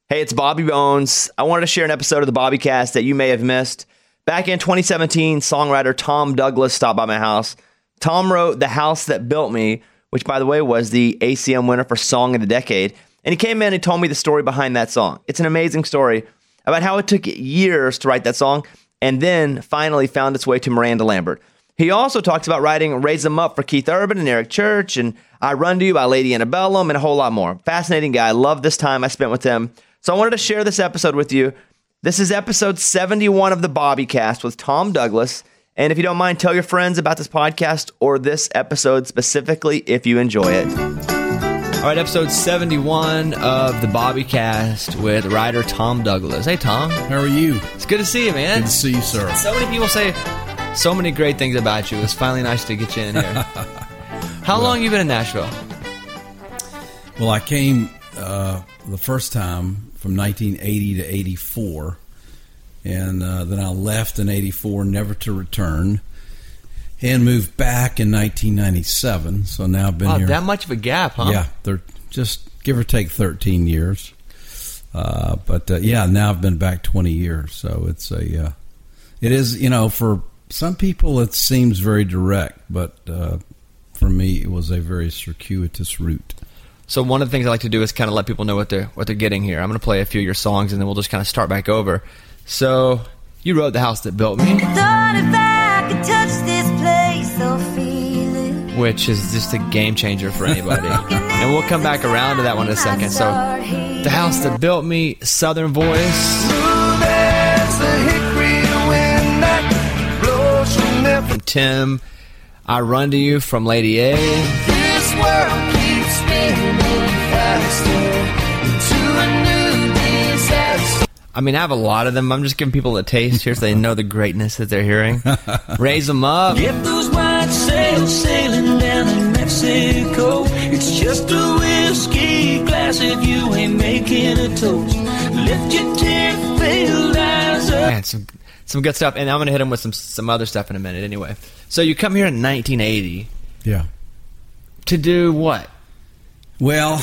Hey, it's Bobby Bones. I wanted to share an episode of the Bobbycast that you may have missed. Back in 2017, songwriter Tom Douglas stopped by my house. Tom wrote The House That Built Me, which, by the way, was the ACM winner for Song of the Decade. And he came in and told me the story behind that song. It's an amazing story about how it took years to write that song and then finally found its way to Miranda Lambert. He also talks about writing Raise 'Em Up for Keith Urban and Eric Church and I Run to You by Lady Antebellum and a whole lot more. Fascinating guy. I love this time I spent with him. So I wanted to share this episode with you. This is episode 71 of the Bobbycast with Tom Douglas. And if you don't mind, tell your friends about this podcast or this episode specifically if you enjoy it. All right, episode 71 of the Bobbycast with writer Tom Douglas. Hey, Tom. How are you? It's good to see you, man. Good to see you, sir. So many people say so many great things about you. It's finally nice to get you in here. How long have you been in Nashville? Well, I came the first time from 1980 to 84, and then I left in 84, never to return, and moved back in 1997. So now I've been here. That much of a gap, huh? Yeah, they're just give or take 13 years. But now I've been back 20 years. So it is, for some people it seems very direct, but for me it was a very circuitous route. So one of the things I like to do is kind of let people know what they're getting here. I'm going to play a few of your songs, and then we'll just kind of start back over. So you wrote The House That Built Me, Thought if I could touch this place, I'll feel it. which is just a game changer for anybody. And we'll come back around to that one in a second. So The House That Built Me, Southern Voice. From Tim, I Run to You from Lady A. This world keeps spinning faster into a new disaster. I mean, I have a lot of them. I'm just giving people a taste here so they know the greatness that they're hearing. Raise 'Em Up. Get those white sails sailing down in Mexico. It's just a whiskey glass if you ain't making a toast. Lift your tear-filled eyes up. Man, some good stuff. And I'm going to hit them with some other stuff in a minute anyway. So you come here in 1980. Yeah. To do what? Well,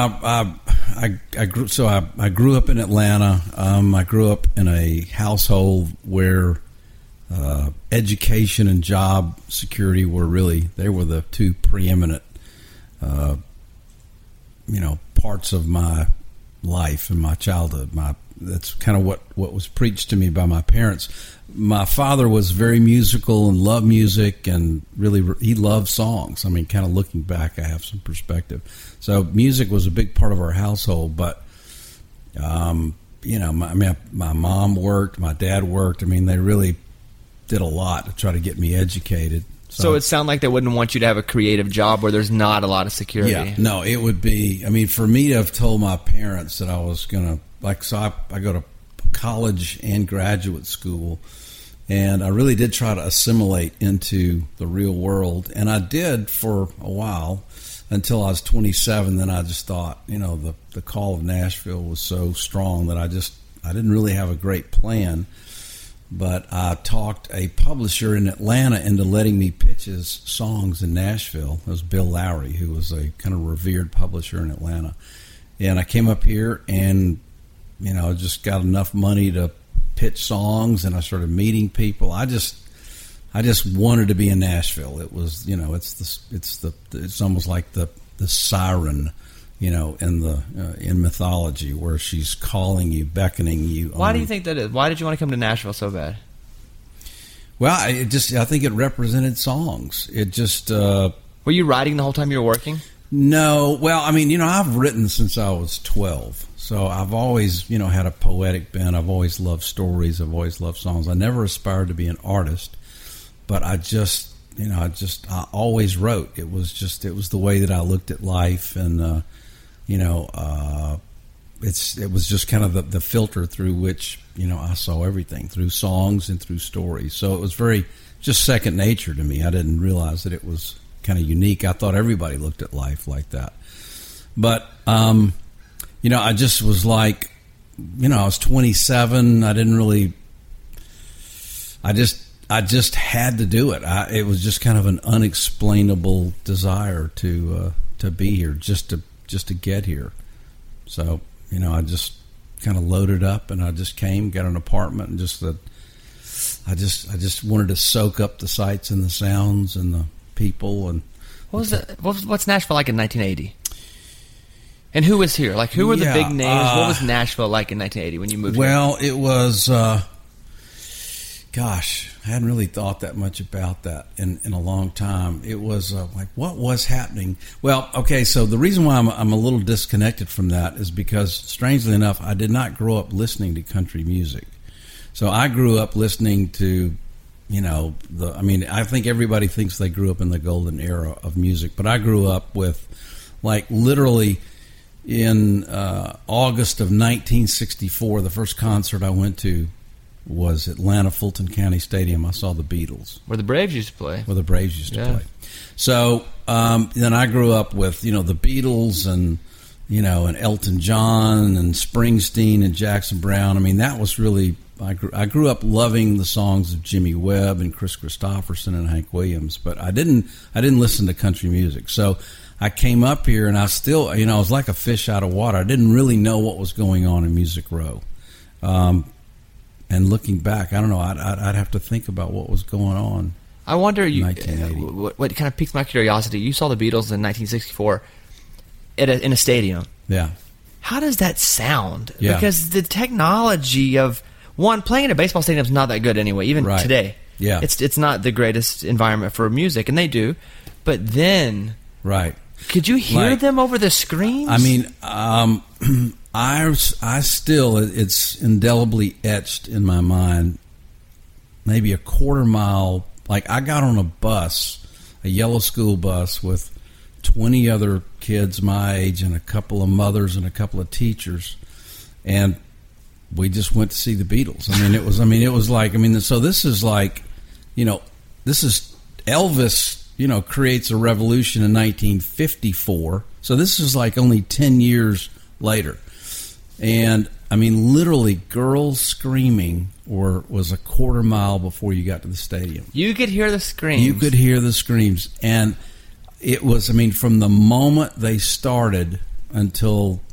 I grew up in Atlanta. I grew up in a household where education and job security were the two preeminent, parts of my life and my childhood. That's kind of what was preached to me by my parents. My father was very musical and loved music, and really he loved songs. I mean, kind of looking back, I have some perspective. So music was a big part of our household, but my mom worked, my dad worked. I mean, they really did a lot to try to get me educated. So it sounded like they wouldn't want you to have a creative job where there's not a lot of security. Yeah, no, it would be. I mean, for me to have told my parents that I was going to, I go to college and graduate school, and I really did try to assimilate into the real world, and I did for a while until I was 27. Then I just thought, the call of Nashville was so strong that I didn't really have a great plan. But I talked a publisher in Atlanta into letting me pitch his songs in Nashville. It was Bill Lowry, who was a kind of revered publisher in Atlanta. And I came up here and, just got enough money to pitch songs, and I started meeting people. I just wanted to be in Nashville. It was, it's almost like the siren, in mythology, where she's calling you, beckoning you. Why do you think that is? Why did you want to come to Nashville so bad? Well, I think it represented songs. It just... Were you writing the whole time you were working? No. Well, I mean, I've written since I was 12. So I've always, had a poetic bent. I've always loved stories. I've always loved songs. I never aspired to be an artist, but I always wrote. It was the way that I looked at life, and it was just kind of the filter through which I saw everything, through songs and through stories. So it was very just second nature to me. I didn't realize that it was kind of unique. I thought everybody looked at life like that, but I just was like, I was 27. I didn't really. I just had to do it. It was just kind of an unexplainable desire to be here, just to get here. So I just kind of loaded up, and I just got an apartment, and just I just wanted to soak up the sights and the sounds and the people. And what's Nashville like in 1980? And who was here? Like, who were the big names? What was Nashville like in 1980 when you moved here? Well, it was, gosh, I hadn't really thought that much about that in a long time. It was like, what was happening? Well, okay, so the reason why I'm a little disconnected from that is because, strangely enough, I did not grow up listening to country music. So I grew up listening to, I think everybody thinks they grew up in the golden era of music, but I grew up with, like, literally in August of 1964, the first concert I went to was Atlanta Fulton County Stadium. I saw the Beatles. Where the Braves used to play. Play. So then I grew up with, the Beatles and, and Elton John and Springsteen and Jackson Brown. I mean, that was really, I grew up loving the songs of Jimmy Webb and Chris Christopherson and Hank Williams, but I didn't listen to country music. So I came up here, and I still, I was like a fish out of water. I didn't really know what was going on in Music Row. And looking back, I don't know, I'd have to think about what was going on. I wonder, what kind of piqued my curiosity, you saw the Beatles in 1964 in a stadium. Yeah. How does that sound? Yeah. Because the technology of, one, playing in a baseball stadium is not that good anyway, even today. Yeah. It's not the greatest environment for music, and they do. But then... Right. Could you hear them over the screens? I mean, I still, it's indelibly etched in my mind, maybe a quarter mile, like I got on a bus, a yellow school bus with 20 other kids my age and a couple of mothers and a couple of teachers, and we just went to see the Beatles. So this is like, this is Elvis, creates a revolution in 1954. So this is like only 10 years later. And, literally, girls screaming was a quarter mile before you got to the stadium. You could hear the screams. You could hear the screams. And it was, from the moment they started until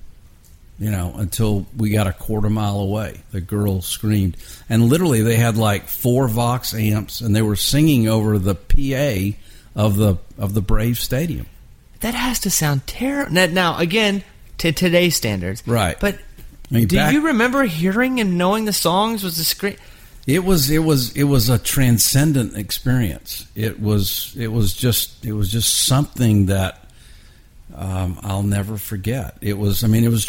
we got a quarter mile away, the girls screamed. And literally, they had like 4 Vox amps, and they were singing over the PA of the Braves Stadium. That has to sound terrible. Now, again, to today's standards, right? But do you remember hearing and knowing the songs? Was the screen? It was a transcendent experience. It was just something that I'll never forget. It was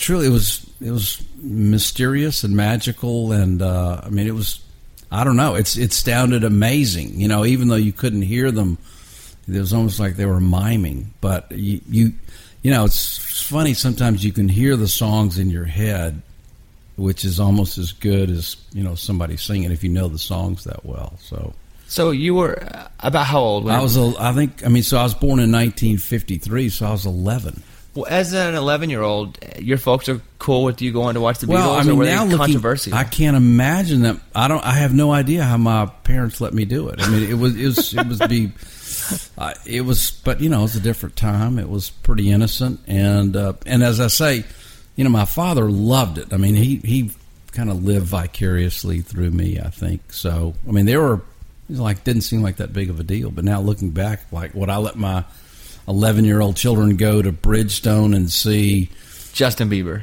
mysterious and magical, and it was, I don't know. It sounded amazing. Even though you couldn't hear them. It was almost like they were miming, but it's funny. Sometimes you can hear the songs in your head, which is almost as good as somebody singing if you know the songs that well. So you were about how old? I was born in 1953, so I was 11. Well, as an 11-year-old, your folks are cool with you going to watch the Beatles, or were they controversial? I can't imagine that. I have no idea how my parents let me do it. It was but it was a different time. It was pretty innocent, and as I say, my father loved it. He kind of lived vicariously through me, I think. So, didn't seem like that big of a deal. But now looking back, like, would I let my 11-year-old children go to Bridgestone and see Justin Bieber?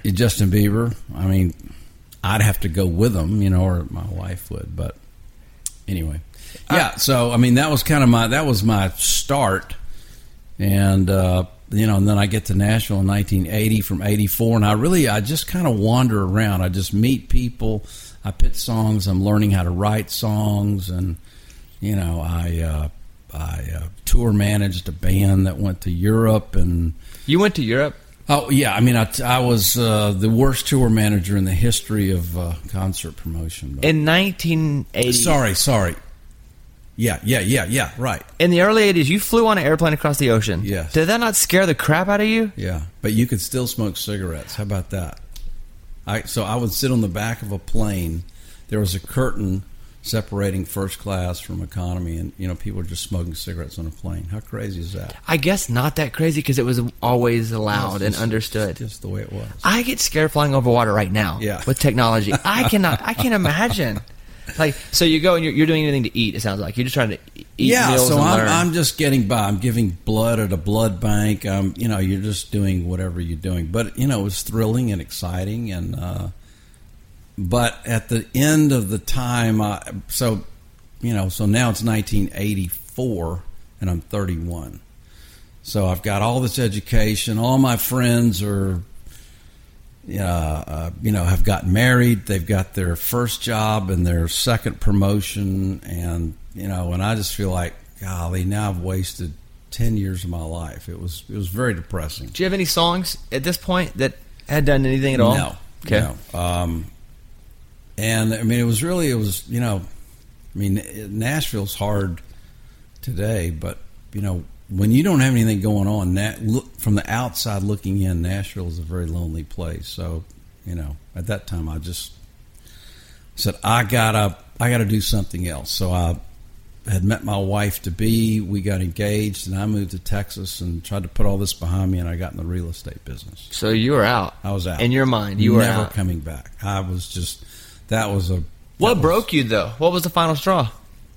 I'd have to go with them, or my wife would. But anyway. Yeah, so that was kind of my start, and and then I get to Nashville in 1980 from 84, and I just kind of wander around. I just meet people, I pick songs, I'm learning how to write songs, and I tour managed a band that went to Europe. And you went to Europe? Oh yeah, I was the worst tour manager in the history of concert promotion. But. In 1980. Sorry. Yeah, right. In the early 80s, you flew on an airplane across the ocean. Yes. Did that not scare the crap out of you? Yeah, but you could still smoke cigarettes. How about that? So I would sit on the back of a plane. There was a curtain separating first class from economy, and people are just smoking cigarettes on a plane. How crazy is that? I guess not that crazy because it was always allowed and understood. Just the way it was. I get scared flying over water right now with technology. I can't imagine. Like, so you go and you're doing anything to eat, it sounds like. You're just trying to eat meals so and learn. I'm just getting by. I'm giving blood at a blood bank. You're just doing whatever you're doing. But, it was thrilling and exciting. And but at the end of the time, so now it's 1984, and I'm 31. So I've got all this education. All my friends are... have gotten married. They've got their first job and their second promotion, and and I just feel like, golly, now I've wasted 10 years of my life. It was very depressing. Do you have any songs at this point that had done anything at all? No. Okay. No. And I mean, it was Nashville's hard today, but when you don't have anything going on, from the outside looking in, Nashville is a very lonely place. So, at that time, I just said, I gotta do something else. So I had met my wife to be. We got engaged, and I moved to Texas and tried to put all this behind me. And I got in the real estate business. So you were out. I was out. In your mind, you were never out. coming back. I was just. What broke you though? What was the final straw?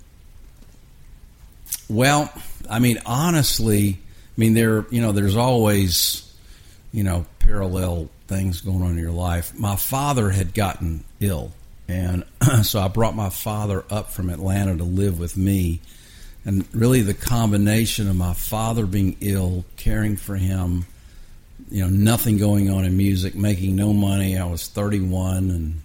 Well, I mean, honestly, there's always, parallel things going on in your life. My father had gotten ill, and so I brought my father up from Atlanta to live with me. And really the combination of my father being ill, caring for him, nothing going on in music, making no money. I was 31, and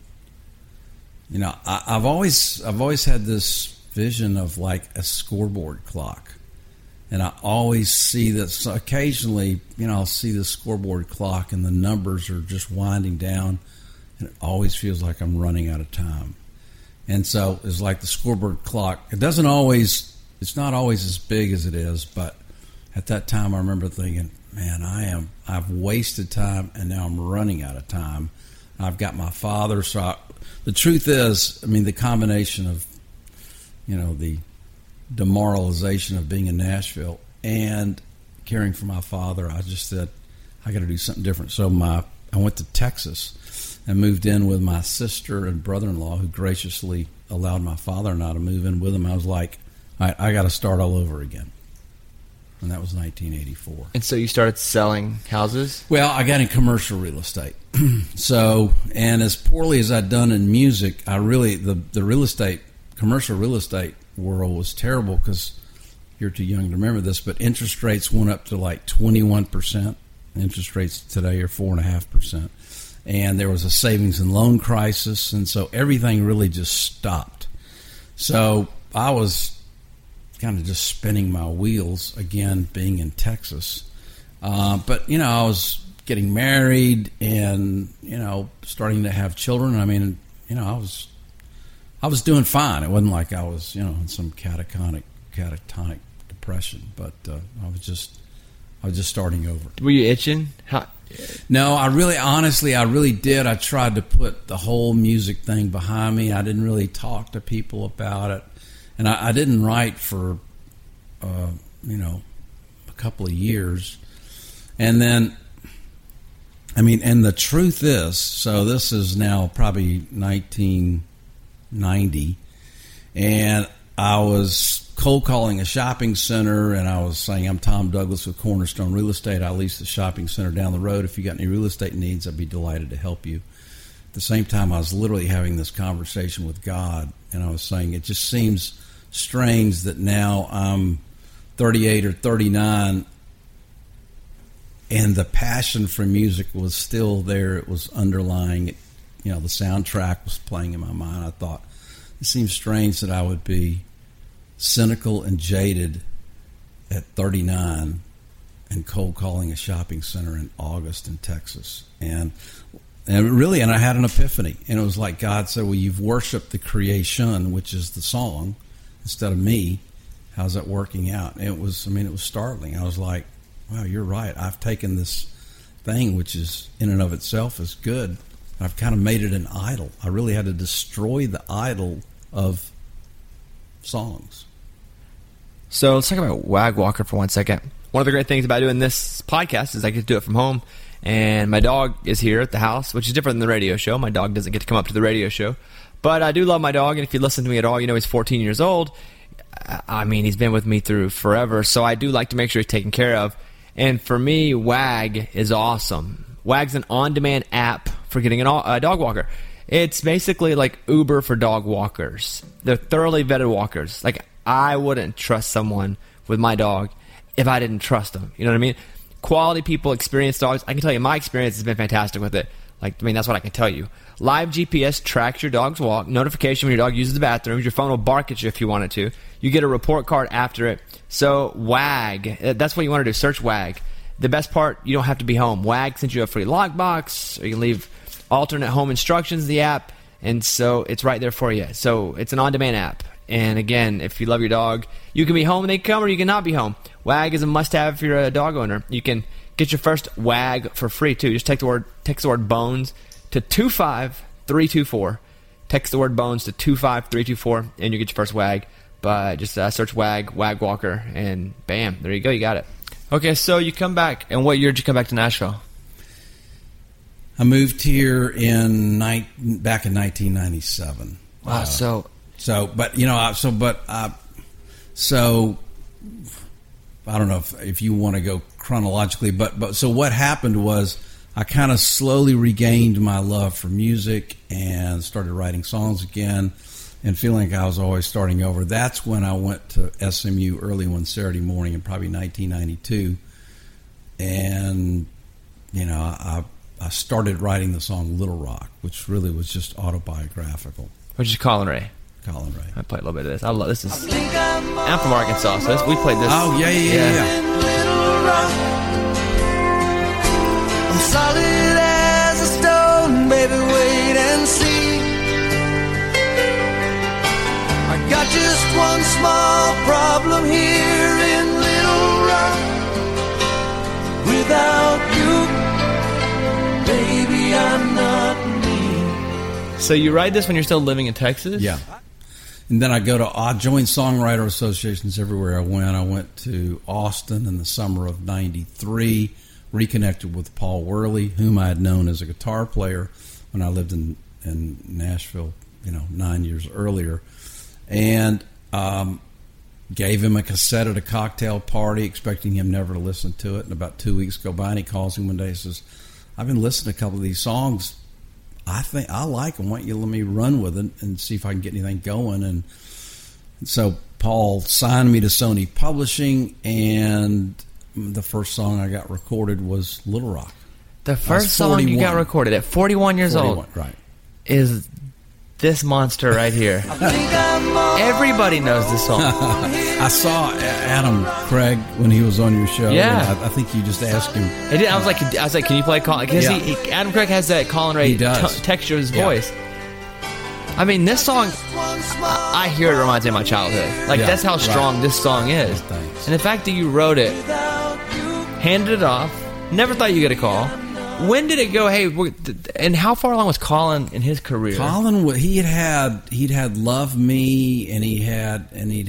I've always had this vision of like a scoreboard clock. And I always see that. So occasionally, I'll see the scoreboard clock and the numbers are just winding down, and it always feels like I'm running out of time. And so it's like the scoreboard clock. It's not always as big as it is, but at that time I remember thinking, man, I've wasted time, and now I'm running out of time. I've got my father. So the truth is, the combination of, the demoralization of being in Nashville and caring for my father, I just said, I got to do something different. So I went to Texas and moved in with my sister and brother-in-law, who graciously allowed my father and I to move in with him. I was like, I got to start all over again. And that was 1984. And so you started selling houses? Well, I got in commercial real estate. So, and as poorly as I'd done in music, I really, the commercial real estate world was terrible, because you're too young to remember this, but interest rates went up to like 21%. Interest rates today are 4.5%. And there was a savings and loan crisis, and so everything really just stopped. So I was kind of just spinning my wheels again, being in Texas. But, I was getting married and, starting to have children. I was doing fine. It wasn't like I was, in some catatonic depression, but I was just starting over. Were you itching? No, I really did. I tried to put the whole music thing behind me. I didn't really talk to people about it, and I didn't write for, a couple of years, and then. And the truth is, so this is now probably 1990, and I was cold calling a shopping center, and I was saying, I'm Tom Douglas with Cornerstone Real Estate. I lease the shopping center down the road. If you got any real estate needs, I'd be delighted to help you. At the same time, I was literally having this conversation with God, and I was saying, it just seems strange that now I'm 38 or 39, and the passion for music was still there. It was underlying. The soundtrack was playing in my mind. I thought, it seems strange that I would be cynical and jaded at 39 and cold calling a shopping center in August in Texas. And I had an epiphany. And it was like God said, well, you've worshiped the creation, which is the song, instead of me. How's that working out? And it was startling. I was like, wow, you're right. I've taken this thing, which is in and of itself is good. I've kind of made it an idol. I really had to destroy the idol of songs. So let's talk about Wag Walker for 1 second. One of the great things about doing this podcast is I get to do it from home, and my dog is here at the house, which is different than the radio show. My dog doesn't get to come up to the radio show. But I do love my dog, and if you listen to me at all, you know he's 14 years old. I mean, he's been with me through forever, so I do like to make sure he's taken care of. And for me, Wag is awesome. Wag's an on-demand app for getting a dog walker. It's basically like Uber for dog walkers. They're thoroughly vetted walkers. Like, I wouldn't trust someone with my dog if I didn't trust them. You know what I mean? Quality people, experienced dogs. I can tell you my experience has been fantastic with it. Like, I mean, that's what I can tell you. Live GPS tracks your dog's walk. Notification when your dog uses the bathrooms. Your phone will bark at you if you want it to. You get a report card after it. So Wag, that's what you want to do. Search Wag. The best part, you don't have to be home. Wag sends you a free lockbox, or you can leave alternate home instructions in the app, and so it's right there for you. So it's an on-demand app. And again, if you love your dog, you can be home and they come, or you can not be home. Wag is a must-have if you're a dog owner. You can get your first Wag for free too. Just text the word bones to 25324. Text the word bones to 25324, and you get your first Wag. But just search Wag Walker, and bam, there you go, you got it. Okay, so you come back, and what year did you come back to Nashville? I moved here back in 1997. Wow, but you know, I don't know if you want to go chronologically, but so what happened was I kind of slowly regained my love for music and started writing songs again and feeling like I was always starting over. That's when I went to SMU early one Saturday morning in probably 1992, and you know, I started writing the song Little Rock, which really was just autobiographical. Which is Colin Ray. Colin Ray. I played a little bit of this. I love this. I'm from Arkansas, so we played this. Oh, yeah. I'm solid as a stone, baby, wait and see. I got just one small problem here in Little Rock. Without you, baby, I'm not me. So you write this when you're still living in Texas? Yeah. And then I joined songwriter associations everywhere I went. I went to Austin in the summer of 93, reconnected with Paul Worley, whom I had known as a guitar player when I lived in Nashville, 9 years earlier. And gave him a cassette at a cocktail party, expecting him never to listen to it. And about 2 weeks go by, and he calls me one day and says, I've been listening to a couple of these songs. I think I like them. Why don't you let me run with it and see if I can get anything going? And so Paul signed me to Sony Publishing, and the first song I got recorded was Little Rock. The first song you got recorded at 41 years old, right, is this monster right here. Everybody knows this song. I saw Adam Craig when he was on your show. Yeah, I think you just asked him. I was like, can you play Colin? Because Adam Craig has that Colin Ray texture of his voice. I mean, this song, I hear it reminds me of my childhood. Like, that's how strong this song is. And the fact that you wrote it, handed it off, never thought you'd get a call. When did it go? Hey, and how far along was Colin in his career? Colin, he'd had Love Me, and he'd had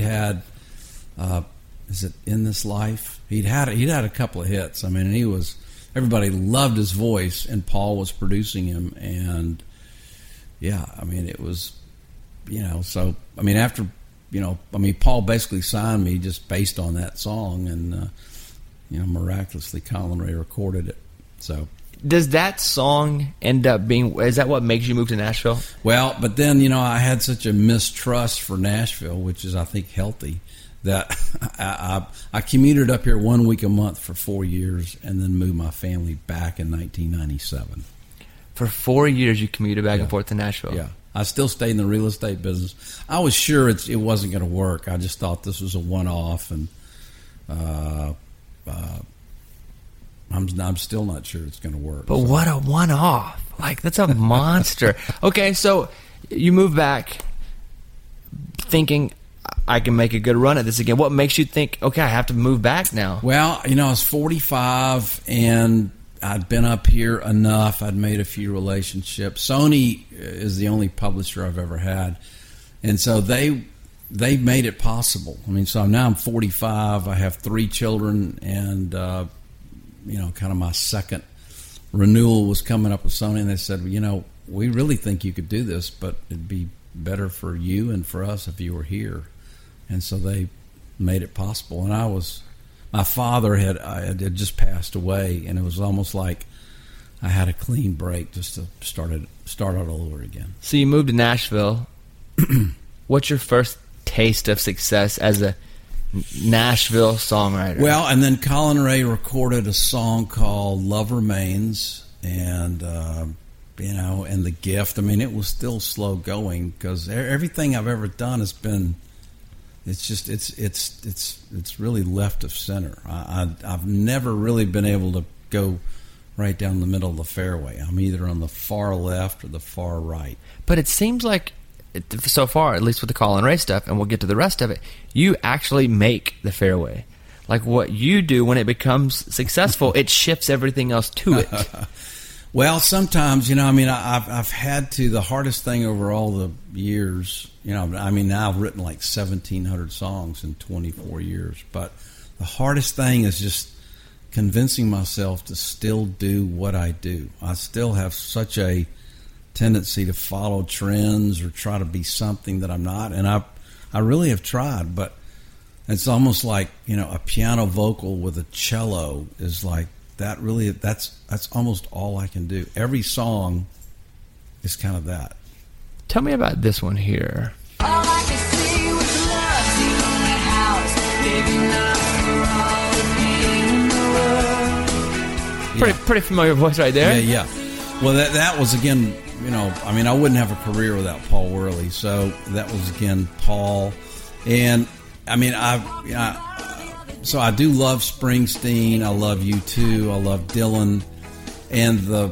is it In This Life? He'd had a couple of hits. I mean, everybody loved his voice, and Paul was producing him, and yeah, I mean, it was, so I mean, after, Paul basically signed me just based on that song, and miraculously Colin Ray recorded it. So. Does that song end up being, is that what makes you move to Nashville? Well, but then, I had such a mistrust for Nashville, which is, I think, healthy, that I commuted up here 1 week a month for 4 years and then moved my family back in 1997. For 4 years you commuted back and forth to Nashville? Yeah. I still stayed in the real estate business. I was sure it wasn't going to work. I just thought this was a one-off, and I'm still not sure it's going to work. But what a one-off. Like, that's a monster. Okay, so you move back thinking, I can make a good run at this again. What makes you think, okay, I have to move back now? Well, I was 45, and I'd been up here enough. I'd made a few relationships. Sony is the only publisher I've ever had. And so they they made it possible. I mean, so now I'm 45. I have 3 children, and kind of my second renewal was coming up with Sony, and they said, we really think you could do this, but it'd be better for you and for us if you were here. And so they made it possible. And my father had just passed away, and it was almost like I had a clean break just to start out all over again. So you moved to Nashville. What's your first taste of success as a Nashville songwriter? Well, and then Colin Ray recorded a song called Love Remains, and and The Gift. I mean, it was still slow going because everything I've ever done has been, it's really left of center. I've never really been able to go right down the middle of the fairway. I'm either on the far left or the far right. But it seems like, so far, at least with the Colin Ray stuff, and we'll get to the rest of it, you actually make the fairway. Like what you do when it becomes successful, it shifts everything else to it. Well, sometimes, I've had to, the hardest thing over all the years, now I've written like 1,700 songs in 24 years, but the hardest thing is just convincing myself to still do what I do. I still have such a tendency to follow trends or try to be something that I'm not, and I really have tried, but it's almost like a piano vocal with a cello is like that. Really, that's almost all I can do. Every song is kind of that. Tell me about this one here. All I can see was love, the only house, baby, love for all the pain in the world. Pretty familiar voice right there. Yeah. Well, that was again. I wouldn't have a career without Paul Worley. So that was again Paul, and so I do love Springsteen. I love U2. I love Dylan, and the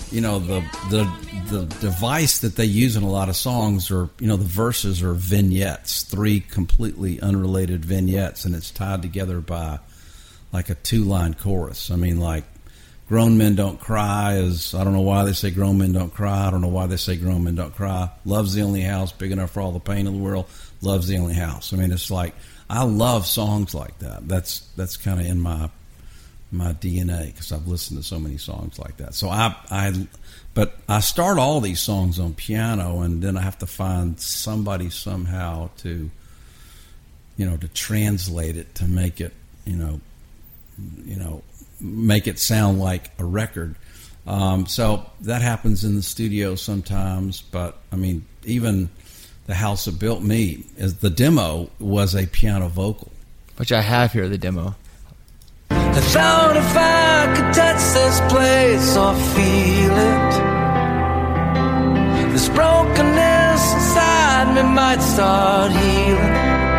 device that they use in a lot of songs are the verses are vignettes, 3 completely unrelated vignettes, and it's tied together by like a 2-line chorus. Like Grown Men Don't Cry is, I don't know why they say Grown Men Don't Cry. I don't know why they say Grown Men Don't Cry. Love's the only house big enough for all the pain in the world. Love's the only house. It's like, I love songs like that. That's kind of in my DNA because I've listened to so many songs like that. So but I start all these songs on piano, and then I have to find somebody somehow to translate it, to make it, make it sound like a record. So that happens in the studio sometimes, but even The House That Built Me, the demo was a piano vocal. Which I have here, the demo. I thought if I could touch this place or feel it, this brokenness inside me might start healing.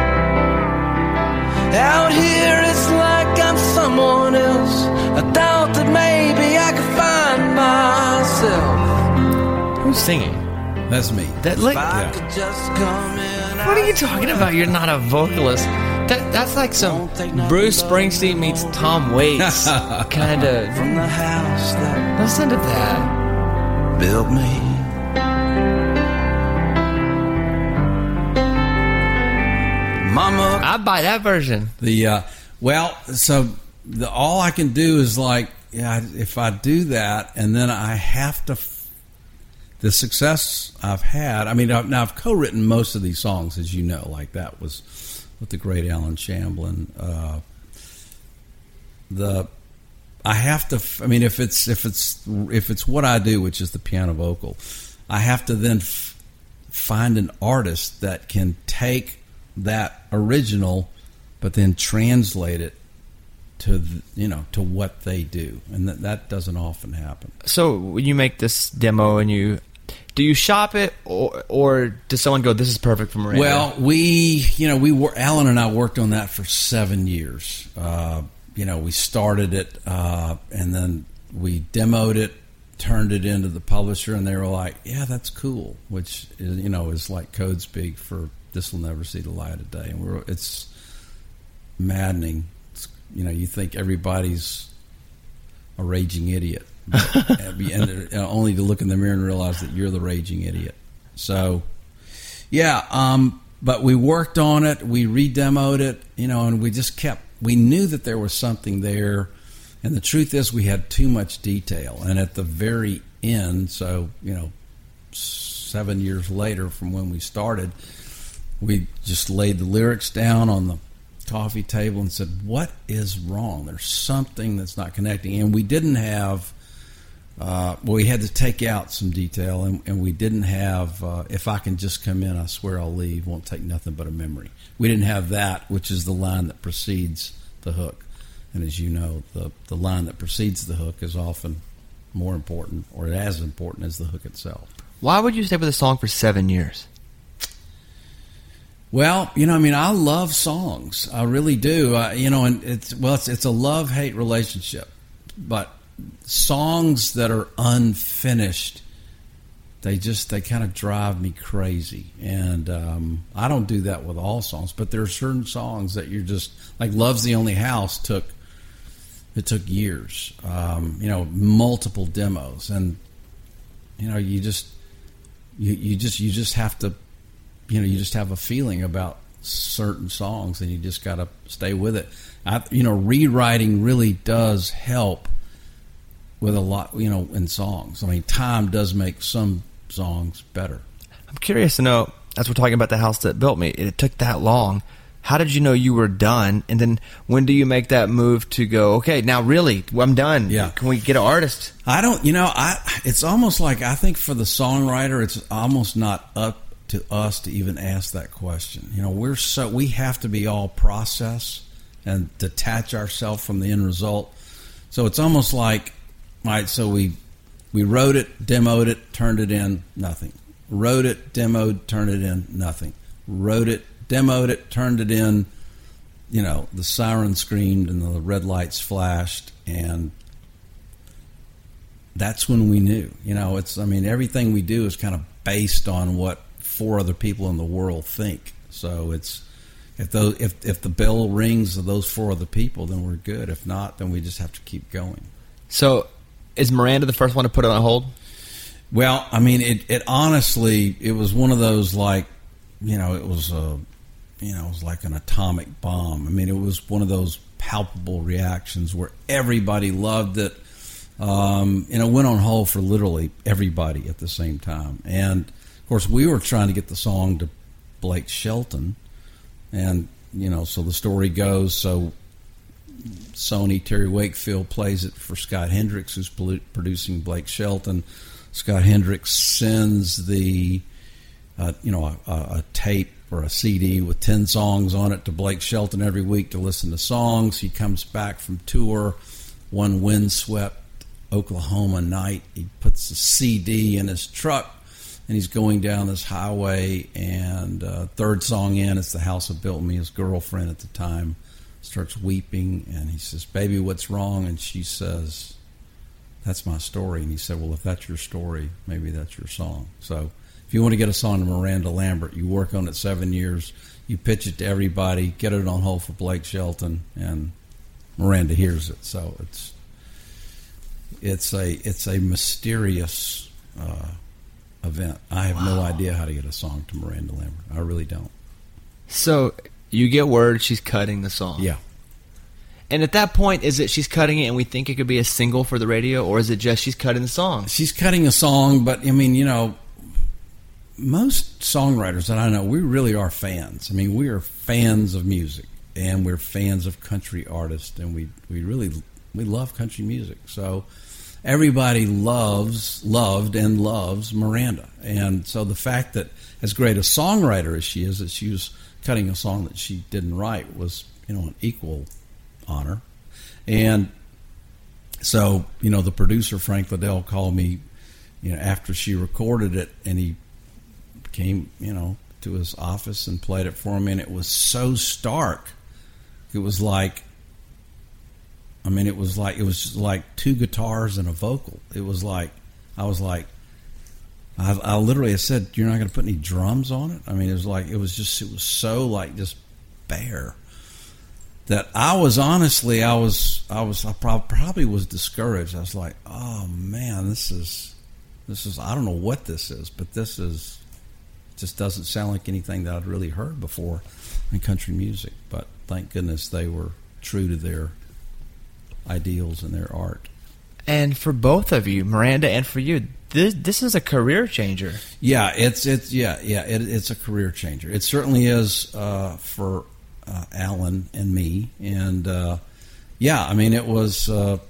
Out here it's like I'm someone else. I thought that maybe I could find myself. Who's singing? That's me. That If I could just come in. What are you talking about? You're not a vocalist. That's like some Bruce Springsteen meets Tom Waits kind of. From the house that Listen to that. built me. Mama, I buy that version. All I can do is if I do that, and then I have to. The success I've had. I've co-written most of these songs, as you know. Like that was with the great Alan Shamblin. I have to. If it's what I do, which is the piano vocal, I have to then find an artist that can take that original, but then translate it to what they do, and that doesn't often happen. So when you make this demo, and do you shop it, or does someone go, "This is perfect for Miranda"? Well, Alan and I worked on that for 7 years. We started it, and then we demoed it, turned it into the publisher, and they were like, "Yeah, that's cool," which is like code speak for "This will never see the light of day." And it's maddening. You think everybody's a raging idiot, and only to look in the mirror and realize that you're the raging idiot. So, yeah, But we worked on it. We re-demoed it, and we knew that there was something there. And the truth is we had too much detail. And at the very end, so, 7 years later from when we started, we just laid the lyrics down on the coffee table and said, what is wrong? There's something that's not connecting. And we didn't have, we had to take out some detail, and we didn't have, if I can just come in, I swear I'll leave, won't take nothing but a memory. We didn't have that, which is the line that precedes the hook. And as you know, the line that precedes the hook is often more important, or as important as the hook itself. Why would you stay with a song for 7 years? Well, I love songs. I really do. And it's a love-hate relationship. But songs that are unfinished, they kind of drive me crazy. And I don't do that with all songs, but there are certain songs that you're just, like Love's the Only House took years, multiple demos. And, you just have to, you just have a feeling about certain songs, and you just got to stay with it. Rewriting really does help with a lot, in songs. I mean, time does make some songs better. I'm curious to know, as we're talking about The House That Built Me, it took that long. How did you know you were done? And then when do you make that move to go, okay, now really, I'm done. Yeah. Can we get an artist? I don't, it's almost like, I think for the songwriter, it's almost not up to us to even ask that question. We have to be all process and detach ourselves from the end result. So it's almost like, right, so we wrote it, demoed it, turned it in, nothing. Wrote it, demoed, turned it in, nothing. Wrote it, demoed it, turned it in, the siren screamed and the red lights flashed, and that's when we knew. Everything we do is kind of based on what 4 other people in the world think. So it's if the bell rings of those 4 other people, then we're good. If not, then we just have to keep going. So is Miranda the first one to put it on hold? Well, it honestly, it was one of those, like, it was like an atomic bomb. It was one of those palpable reactions where everybody loved it. It went on hold for literally everybody at the same time. And of course, we were trying to get the song to Blake Shelton, and so the story goes. So Sony, Terry Wakefield plays it for Scott Hendricks, who's producing Blake Shelton. Scott Hendricks sends the a tape or a CD with 10 songs on it to Blake Shelton every week to listen to songs. He comes back from tour one windswept Oklahoma night. He puts the CD in his truck, and he's going down this highway, and third song in, it's The House That Built Me. His girlfriend at the time starts weeping, and he says, "Baby, what's wrong?" And she says, "That's my story." And he said, "Well, if that's your story, maybe that's your song." So if you want to get a song to Miranda Lambert, you work on it 7 years, you pitch it to everybody, get it on hold for Blake Shelton, and Miranda hears it. So it's a mysterious event. I have no idea how to get a song to Miranda Lambert. I really don't. So you get word she's cutting the song. Yeah. And at that point, is it she's cutting it and we think it could be a single for the radio, or is it just she's cutting the song? She's cutting a song, but most songwriters that I know, we really are fans. We are fans of music, and we're fans of country artists, and we love country music. So everybody loved and loves Miranda. And so the fact that, as great a songwriter as she is, that she was cutting a song that she didn't write was, an equal honor. And so, the producer, Frank Liddell, called me, after she recorded it, and he came, to his office and played it for me, and it was so stark. It was like, it was like 2 guitars and a vocal. It was like, I literally said, "You're not going to put any drums on it?" It was so like just bare that I probably was discouraged. I was like, "Oh man, this is, I don't know what this is, but this is just doesn't sound like anything that I'd really heard before in country music. But thank goodness they were true to their ideals and their art. And for both of you, Miranda, and for you, this is a career changer. Yeah, it's a career changer. It certainly is for Alan and me. And I mean, it was.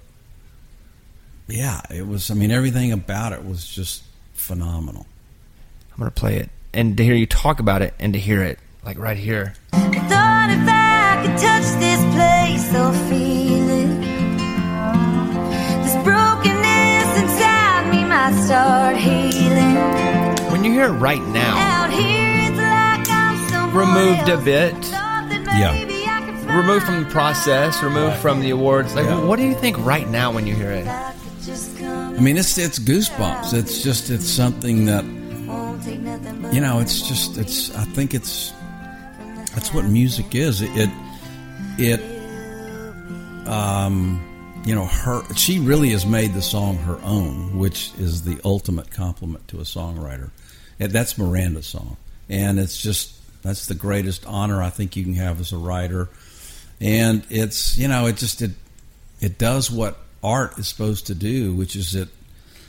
It was. I mean, everything about it was just phenomenal. I'm gonna play it, and to hear you talk about it, and to hear it like right here. I thought if I could touch this place, I'll feel it. This brokenness inside me might start healing. When you hear it right now, Out here it's like I'm somewhere removed a else. bit, Thought that maybe I could find removed from the process, removed from the awards. Like, Yeah. what do you think right now when you hear it? I could just come. I mean, it's goosebumps. It's something that, Won't take nothing but I think that's what music is. She really has made the song her own, which is the ultimate compliment to a songwriter. And that's Miranda's song. And that's the greatest honor I think you can have as a writer. And it's, it does what art is supposed to do, which is it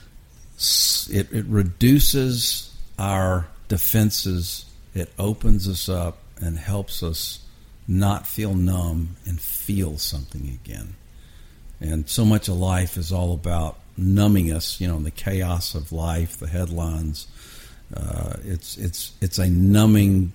reduces our defenses. It opens us up and helps us not feel numb and feel something again. And so much of life is all about numbing us, in the chaos of life, the headlines. It's a numbing,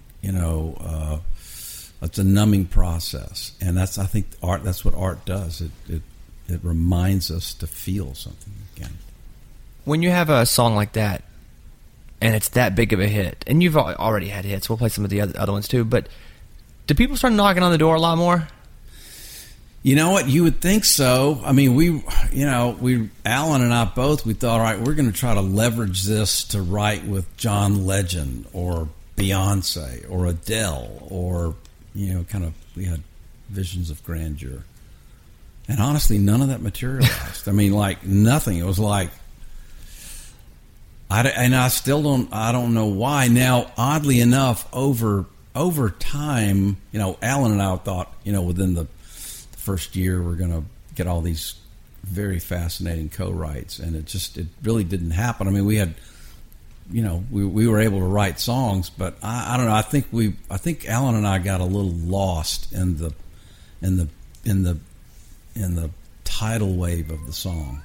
it's a numbing process. And I think art. That's what art does. It reminds us to feel something again. When you have a song like that, and it's that big of a hit, and you've already had hits, we'll play some of the other ones too, but do people start knocking on the door a lot more? You know what? You would think so. I mean, Alan and I both, we thought, all right, we're going to try to leverage this to write with John Legend or Beyonce or Adele or, we had visions of grandeur. And honestly, none of that materialized. I mean, like nothing. It was like, I don't know why. Now, oddly enough, over time, Alan and I thought, within the first year we're going to get all these very fascinating co-writes, and it really didn't happen. I mean, we had, we were able to write songs, but I don't know. I think Alan and I got a little lost in the tidal wave of the song.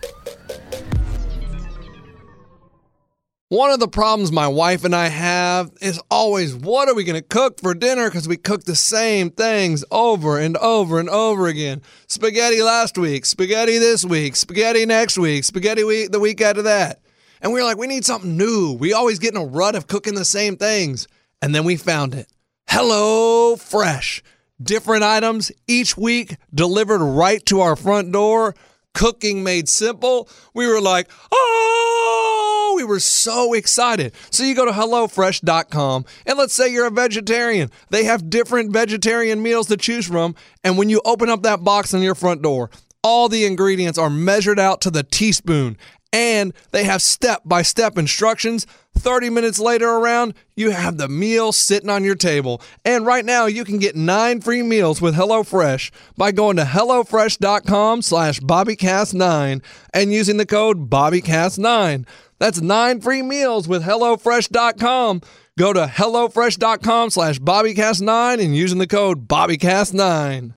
One of the problems my wife and I have is always, what are we going to cook for dinner? Because we cook the same things over and over and over again. Spaghetti last week, spaghetti this week, spaghetti next week, spaghetti the week after that. And we were like, we need something new. We always get in a rut of cooking the same things. And then we found it. Hello Fresh. Different items each week delivered right to our front door. Cooking made simple. We were like, we were so excited. So you go to HelloFresh.com, and let's say you're a vegetarian. They have different vegetarian meals to choose from, and when you open up that box on your front door, all the ingredients are measured out to the teaspoon, and they have step-by-step instructions. 30 minutes later around, you have the meal sitting on your table. And right now, you can get 9 free meals with HelloFresh by going to HelloFresh.com/BobbyCast9 and using the code BobbyCast9. That's 9 free meals with HelloFresh.com. Go to HelloFresh.com/BobbyCast9 and using the code BobbyCast9.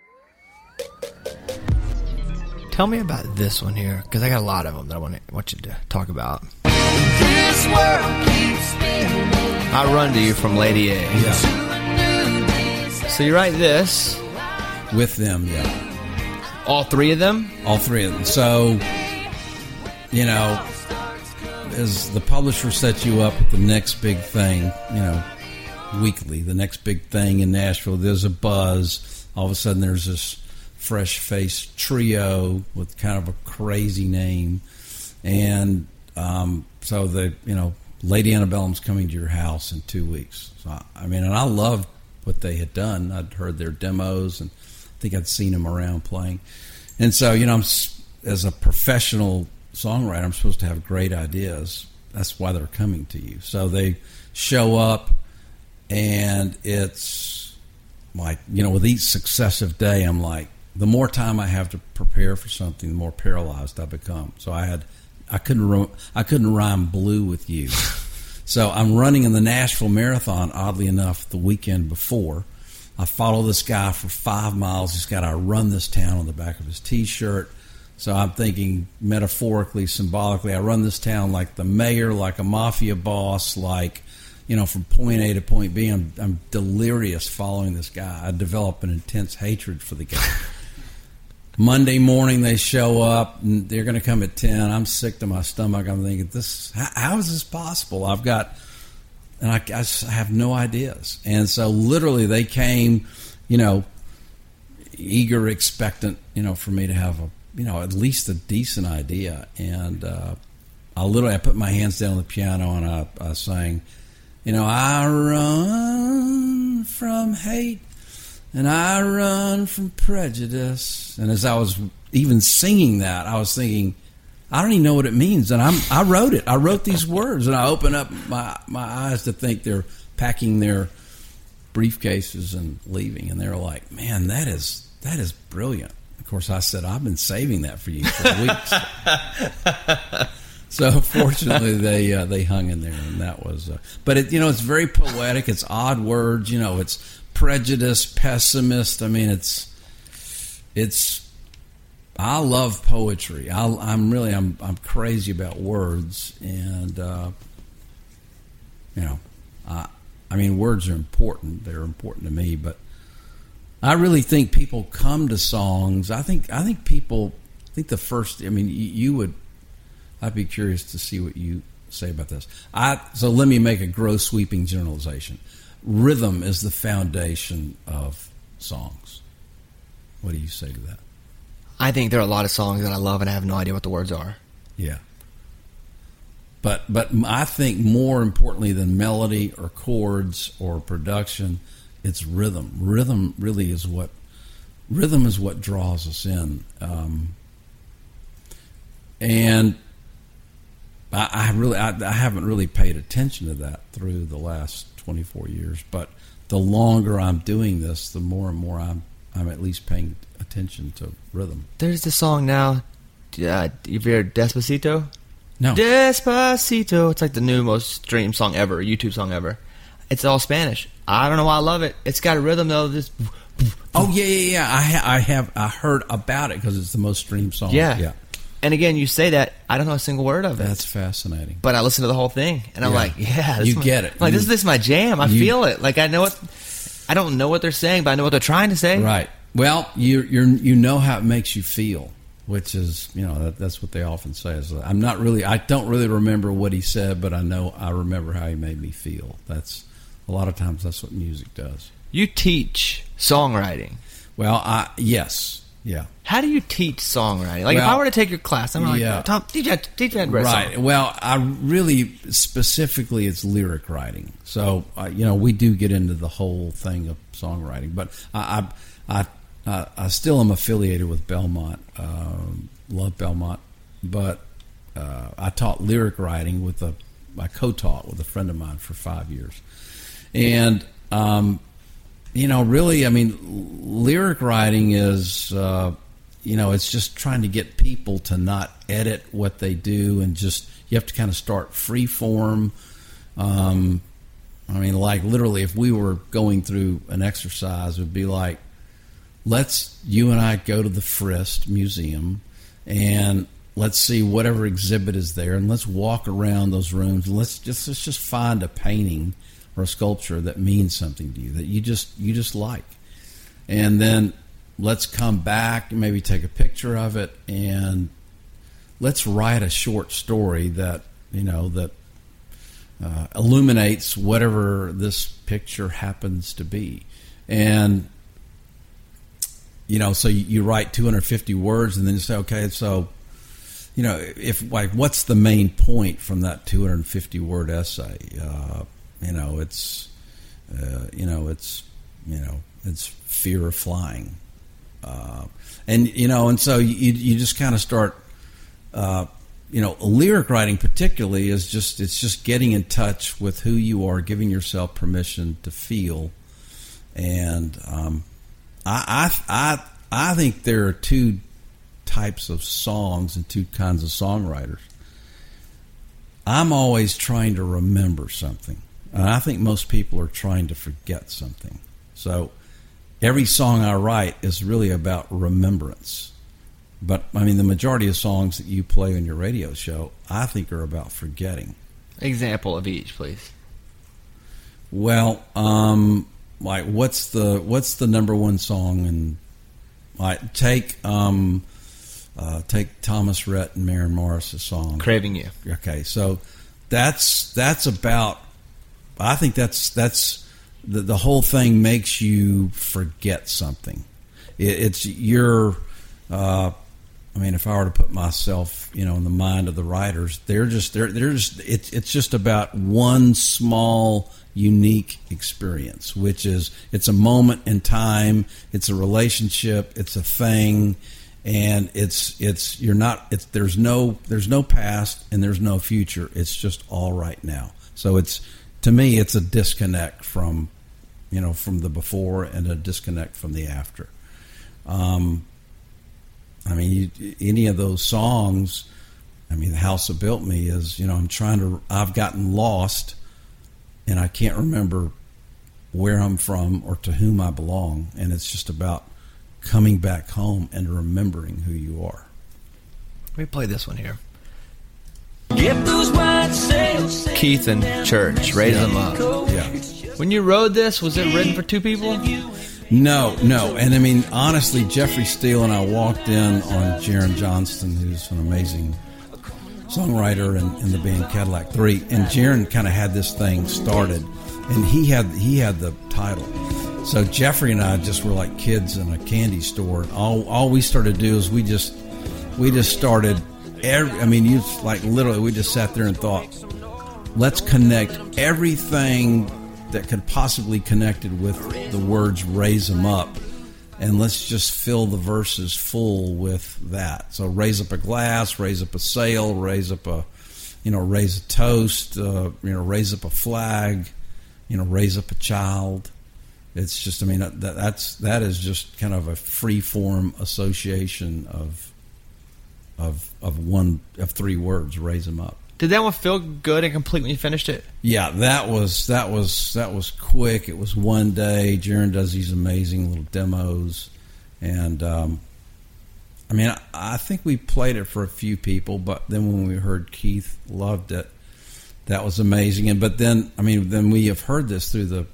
Tell me about this one here, because I got a lot of them that I want you to talk about. This world keeps spinning. I Run to You from Lady A. Yeah. So you write this. With them, yeah. All 3 of them? All 3 of them. So, as the publisher sets you up with the next big thing, weekly, the next big thing in Nashville, there's a buzz. All of a sudden there's this fresh-faced trio with kind of a crazy name. And so Lady Antebellum's coming to your house in 2 weeks. So, and I loved what they had done. I'd heard their demos, and I think I'd seen them around playing. And so, as a professional songwriter, I'm supposed to have great ideas. That's why they're coming to you. So they show up, and it's like, with each successive day, I'm like, the more time I have to prepare for something, the more paralyzed I become. So I couldn't rhyme blue with you. So I'm running in the Nashville Marathon, oddly enough, the weekend before. I follow this guy for 5 miles. He's got "I run this town" on the back of his T-shirt. So I'm thinking metaphorically, symbolically, I run this town like the mayor, like a mafia boss, like, from point A to point B. I'm delirious following this guy. I develop an intense hatred for the guy. Monday morning, they show up, and they're going to come at 10. I'm sick to my stomach. I'm thinking, how is this possible? I have no ideas. And so literally they came, eager, expectant, for me to have at least a decent idea. And I put my hands down on the piano and I sang, I run from hate and I run from prejudice. And as I was even singing that, I was thinking, I don't even know what it means. And I wrote it. I wrote these words, and I opened up my eyes to think they're packing their briefcases and leaving. And they were like, man, that is brilliant. Of course, I said, I've been saving that for you for weeks. So fortunately, they hung in there, and that was. But it's very poetic. It's odd words. It's prejudice, pessimist. I mean, it's. I love poetry. I'm crazy about words, and words are important. They're important to me, but I really think people come to songs. I think the first. You would. I'd be curious to see what you say about this. So let me make a gross, sweeping generalization. Rhythm is the foundation of songs. What do you say to that? I think there are a lot of songs that I love and I have no idea what the words are. Yeah. But I think more importantly than melody or chords or production, it's rhythm. Rhythm is what draws us in. And I haven't really paid attention to that through the last 24 years. But the longer I'm doing this, the more and more I'm at least paying attention to rhythm. There's this song now. You've heard Despacito? No. Despacito. It's like the new most streamed song ever, YouTube song ever. It's all Spanish. I don't know why I love it. It's got a rhythm though. Oh yeah. I heard about it because it's the most streamed song. Yeah. And again, you say that, I don't know a single word of it. That's fascinating. But I listen to the whole thing, and I'm like, yeah. You get it. I'm like, this is my jam. I feel it. Like, I don't know what they're saying, but I know what they're trying to say. Right. Well, you know how it makes you feel, which is, that's what they often say. Is I don't really remember what he said, but I remember how he made me feel. That's a lot of times that's what music does. You teach songwriting. Well, yes. Yeah. How do you teach songwriting? Like, if I were to take your class, I'm like, Tom, teach that right. song. Well, I really, specifically, it's lyric writing. So, we do get into the whole thing of songwriting. But I still am affiliated with Belmont. Love Belmont. But I taught lyric writing I co-taught with a friend of mine for 5 years. And really, lyric writing is, it's just trying to get people to not edit what they do and you have to kind of start free form. Like literally, if we were going through an exercise, it would be like, you and I go to the Frist Museum and let's see whatever exhibit is there and let's walk around those rooms and let's just find a painting or a sculpture that means something to you that you just like, and then let's come back and maybe take a picture of it and let's write a short story that illuminates whatever this picture happens to be. And so you write 250 words and then you say, okay, so if what's the main point from that 250 word essay? It's fear of flying, and so you just kind of start lyric writing particularly is just getting in touch with who you are, giving yourself permission to feel. And I think there are two types of songs and two kinds of songwriters. I'm always trying to remember something, and I think most people are trying to forget something. So every song I write is really about remembrance. But, I mean, the majority of songs that you play on your radio show, I think are about forgetting. Example of each, please. Well, like what's the number one song? And like take Thomas Rhett and Maren Morris' song Craving You. Okay, so that's about. I think that's the whole thing makes you forget something. It's your. I mean, if I were to put myself, in the mind of the writers, it's just about one small, unique experience, which is it's a moment in time, it's a relationship, it's a thing, and there's no past and there's no future. It's just all right now. So to me, it's a disconnect from the before and a disconnect from the after. I mean, any of those songs, I mean, The House That Built Me is, I've gotten lost and I can't remember where I'm from or to whom I belong. And it's just about coming back home and remembering who you are. Let me play this one here. Get those white sails. Keith and Church, Raise Them Up. Yeah. When you wrote this, was it written for two people? No. And I mean, honestly, Jeffrey Steele and I walked in on Jaron Johnston, who's an amazing songwriter in the band Cadillac 3. And Jaron kind of had this thing started, and he had the title. So Jeffrey and I just were like kids in a candy store. All we started to do is we just started. Literally, we just sat there and thought, let's connect everything that could possibly connected with the words "raise them up," and let's just fill the verses full with that. So raise up a glass, raise up a sail, raise up raise a toast, raise up a flag, raise up a child. It's just, that is just kind of a free form association of three words, raise them up. Did that one feel good and complete when you finished it? Yeah, that was quick. It was one day. Jaron does these amazing little demos, and I think we played it for a few people. But then when we heard Keith loved it, that was amazing. And but then we have heard this through the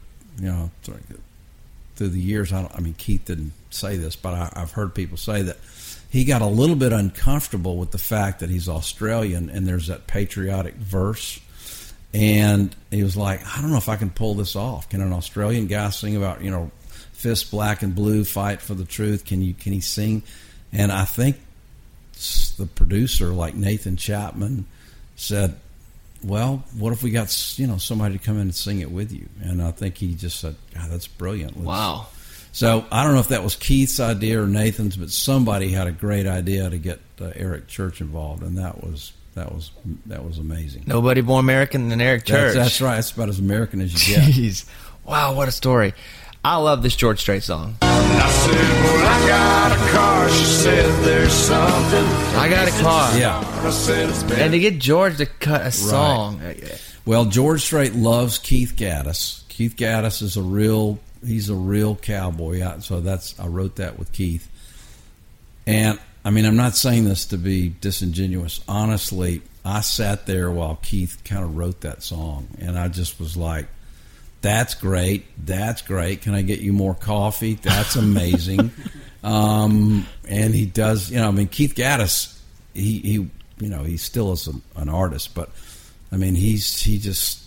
years. Keith didn't say this, but I've heard people say that he got a little bit uncomfortable with the fact that he's Australian and there's that patriotic verse. And he was like, I don't know if I can pull this off. Can an Australian guy sing about, fists black and blue, fight for the truth? Can he sing? And I think the producer, like Nathan Chapman, said, well, what if we got, somebody to come in and sing it with you? And I think he just said, God, that's brilliant. Wow. So I don't know if that was Keith's idea or Nathan's, but somebody had a great idea to get Eric Church involved, and that was amazing. Nobody more American than Eric Church. That's right. It's about as American as you get. Jeez. Wow, what a story. I love this George Strait song. I said, well, I got a car. She said, there's something. I got a car. Yeah. I said, it's been. And to get George to cut a song. Well, George Strait loves Keith Gaddis. Keith Gaddis is he's a real cowboy. I wrote that with Keith. And I'm not saying this to be disingenuous. Honestly, I sat there while Keith kind of wrote that song, and I just was like, that's great. That's great. Can I get you more coffee? That's amazing. And he does, Keith Gaddis, he still is an artist, but he just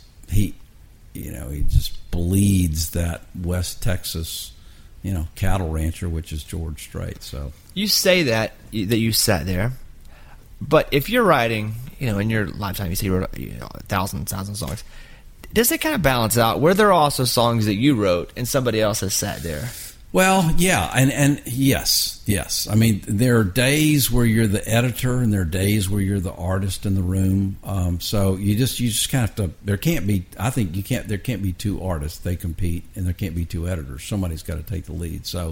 bleeds that West Texas, cattle rancher, which is George Strait. So you say that you sat there, but if you're writing, in your lifetime, you say you wrote thousands of songs. Does it kind of balance out? Were there also songs that you wrote and somebody else has sat there? Well, yeah, and yes. I mean, there are days where you're the editor, and there are days where you're the artist in the room. So you just kind of have to. There can't be. I think you can't. There can't be two artists. They compete, and there can't be two editors. Somebody's got to take the lead. So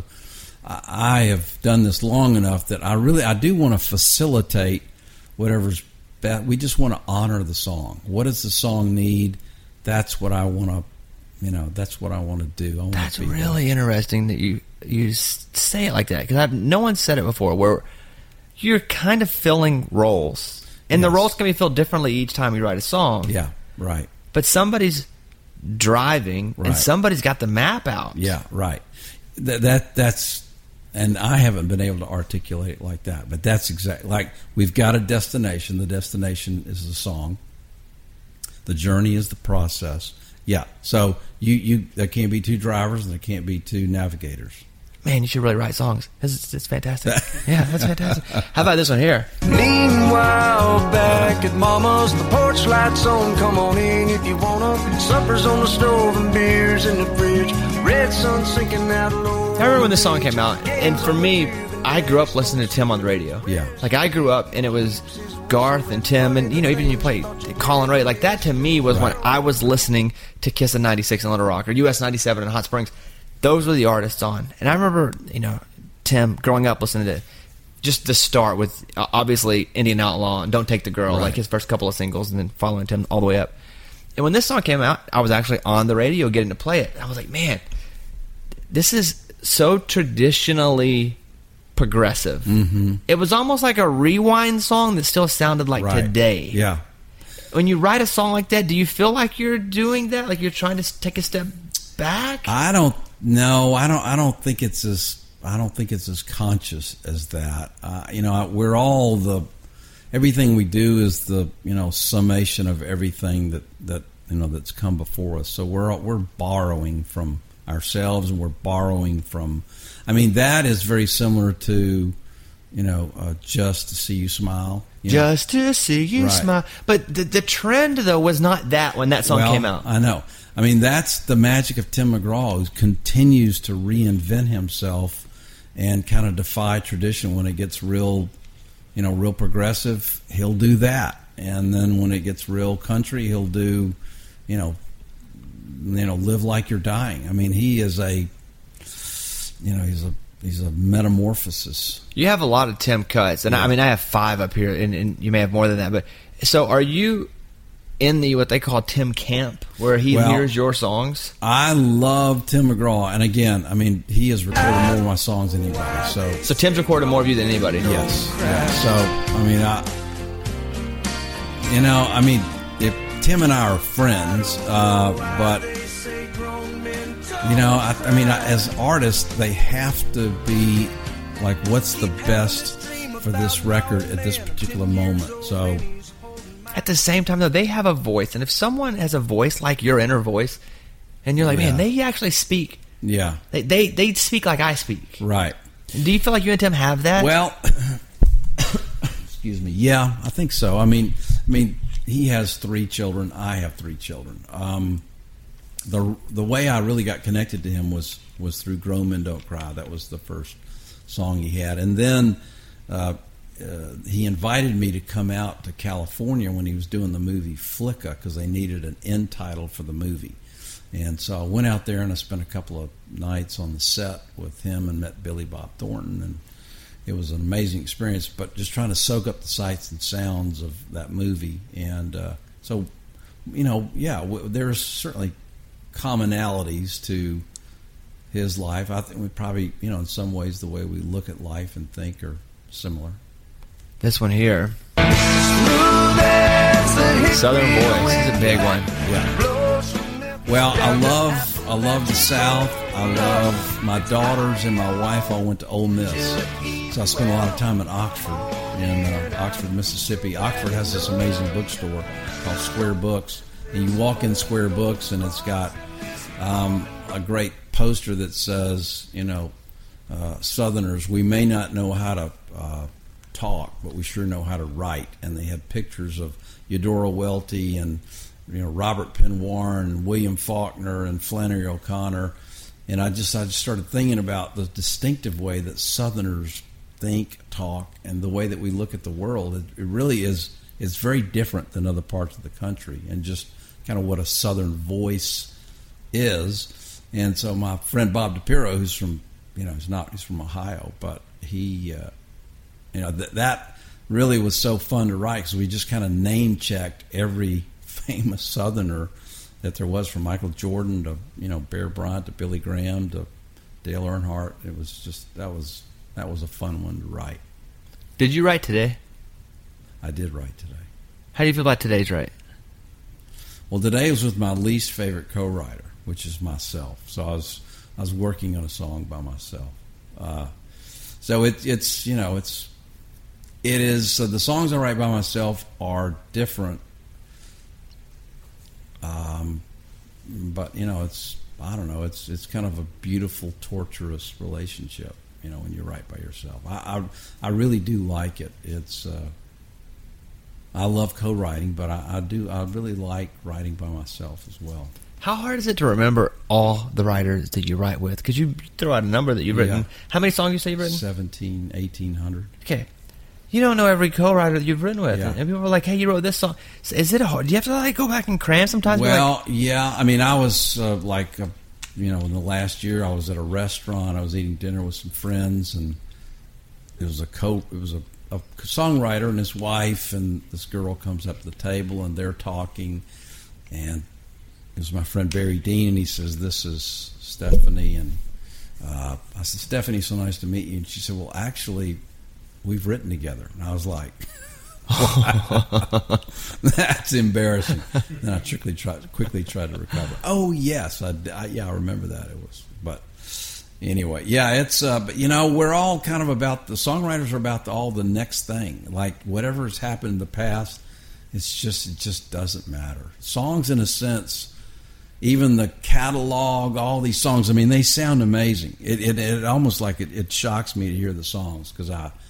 I have done this long enough that I do want to facilitate whatever's best. We just want to honor the song. What does the song need? That's what I want to. That's what I want to do. That's really interesting that you say it like that, because no one said it before, where you're kind of filling roles. And the roles can be filled differently each time you write a song. Yeah, right. But somebody's driving, and somebody's got the map out. Yeah, right. That's, and I haven't been able to articulate it like that, but that's exactly, like, we've got a destination. The destination is the song. The journey is the process. Yeah, so you there can't be two drivers and there can't be two navigators. Man, you should really write songs. It's fantastic. Yeah, that's fantastic. How about this one here? Meanwhile, back at Mama's, the porch lights on. Come on in if you wanna. Supper's on the stove and beers in the fridge. Red sun sinking out low. I remember when this song came out, and for me, I grew up listening to Tim on the radio. Yeah. Like, I grew up, and it was Garth and Tim, and, even you play Colin Ray. Like, that to me was when I was listening to Kiss in 96 in Little Rock, or US 97 in Hot Springs. Those were the artists on. And I remember, Tim growing up listening to just the start with, obviously, Indian Outlaw and Don't Take the Girl, like his first couple of singles, and then following Tim all the way up. And when this song came out, I was actually on the radio getting to play it. I was like, man, this is so traditionally progressive. Mm-hmm. It was almost like a rewind song that still sounded like today. Yeah. When you write a song like that, do you feel like you're doing that? Like you're trying to take a step back? I don't know. I don't think it's as conscious as that. We're all everything we do is the summation of everything that's come before us. So we're borrowing from ourselves, and we're borrowing from. I mean, that is very similar to, Just to See You Smile. Just to see you smile. But the trend, though, was not that when that song came out. I know. I mean, that's the magic of Tim McGraw, who continues to reinvent himself and kind of defy tradition. When it gets real progressive, he'll do that. And then when it gets real country, he'll do, Live Like You're Dying. I mean, he is he's a metamorphosis. You have a lot of Tim cuts, and I have 5 up here, and you may have more than that. But so, are you in the what they call Tim camp, where he hears your songs? I love Tim McGraw, and again, I mean, he has recorded more of my songs than anybody. So Tim's recorded more of you than anybody. Yes. Yeah. So I mean, if Tim and I are friends, but. As artists, they have to be like, what's the best for this record at this particular moment? So, at the same time, though, they have a voice, and if someone has a voice like your inner voice, and you're like, man, they actually speak. Yeah, they speak like I speak. Right. Do you feel like you and Tim have that? Well, excuse me. Yeah, I think so. I mean, he has 3 children. I have 3 children. The way I really got connected to him was through Grown Men Don't Cry. That was the first song he had. And then he invited me to come out to California when he was doing the movie Flicka, because they needed an end title for the movie. And so I went out there and I spent a couple of nights on the set with him and met Billy Bob Thornton. And it was an amazing experience, but just trying to soak up the sights and sounds of that movie. And there's certainly commonalities to his life. I think we probably, in some ways, the way we look at life and think are similar. This one here, Southern Voice, is a big one. Yeah. Well, I love the South. I love my daughters and my wife all went to Ole Miss, so I spent a lot of time at Oxford, in Oxford, Mississippi. Oxford has this amazing bookstore called Square Books, and you walk in Square Books, and it's got a great poster that says, Southerners, we may not know how to talk, but we sure know how to write. And they had pictures of Eudora Welty and Robert Penn Warren and William Faulkner and Flannery O'Connor. And I just started thinking about the distinctive way that Southerners think, talk, and the way that we look at the world. It really is. It's very different than other parts of the country, and just kind of what a Southern voice is. And so my friend Bob DePiro, who's from, he's from Ohio, but he, that really was so fun to write, because we just kind of name checked every famous Southerner that there was, from Michael Jordan to Bear Bryant to Billy Graham to Dale Earnhardt. It was just that was a fun one to write. Did you write today? I did write today. How do you feel about today's write? Well, today was with my least favorite co-writer, which is myself. So I was working on a song by myself. So it is. So the songs I write by myself are different. But it's, I don't know, it's kind of a beautiful, torturous relationship, when you write by yourself. I really do like it. It's, I love co-writing, but I really like writing by myself as well. How hard is it to remember all the writers that you write with? Because you throw out a number that you've written. Yeah. How many songs you say you've written? 1,800. Okay. You don't know every co-writer that you've written with. Yeah. And people are like, hey, you wrote this song. Is it hard? Do you have to go back and cram sometimes? Well, yeah. I mean, I was in the last year, I was at a restaurant. I was eating dinner with some friends, and it was a songwriter and his wife, and this girl comes up to the table, and they're talking, and it was my friend Barry Dean, and he says, "This is Stephanie," and I said, "Stephanie, so nice to meet you." And she said, "Well, actually, we've written together." And I was like, that's embarrassing. Then I quickly tried to recover. Oh yes, I remember that. It was, but anyway, yeah, it's. But we're all kind of about, the songwriters are about all the next thing. Like whatever has happened in the past, it just doesn't matter. Songs, in a sense, even the catalog, all these songs. I mean, they sound amazing. It almost like it shocks me to hear the songs, because